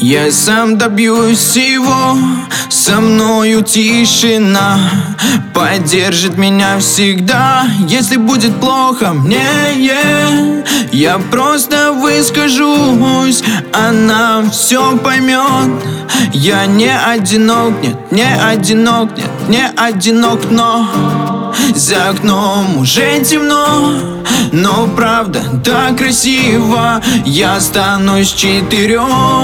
Я сам добьюсь всего, со мною тишина поддержит меня всегда. Если будет плохо мне, я просто выскажусь, она все поймет. Я не одинок, нет, не одинок, нет, не одинок, но за окном уже темно. Но правда так красиво, я останусь 4.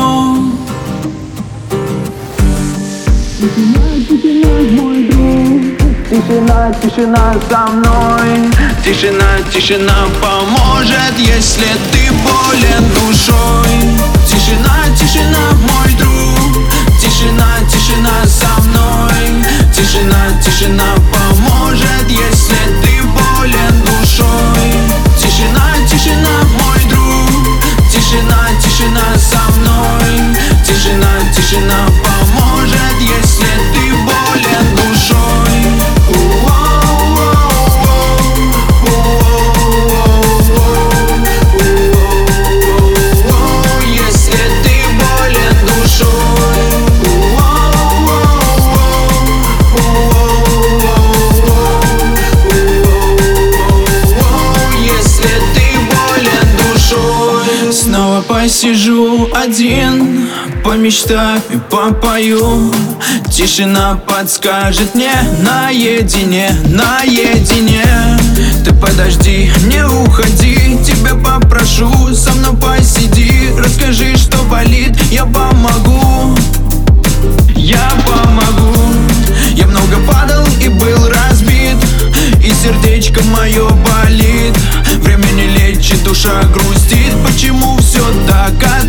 Тишина, мой друг. Тишина, тишина со мной. Тишина, тишина поможет, если ты болен душой. Тишина, тишина, мой друг. Тишина, тишина со мной. Тишина, тишина поможет, если ты болен душой. Тишина, тишина, мой друг. Тишина, тишина со мной. Тишина, тишина поможет, если ты болен душой. Если ты болен душой. Если ты болен душой. Снова посижу один, помечтаю и попою. Тишина подскажет мне наедине, наедине. Ты подожди, не уходи, тебя попрошу, со мной посиди. Расскажи, что болит, я помогу. Я помогу. Я много падал и был разбит, и сердечко мое болит. Время не лечит, душа грустит. Почему все так?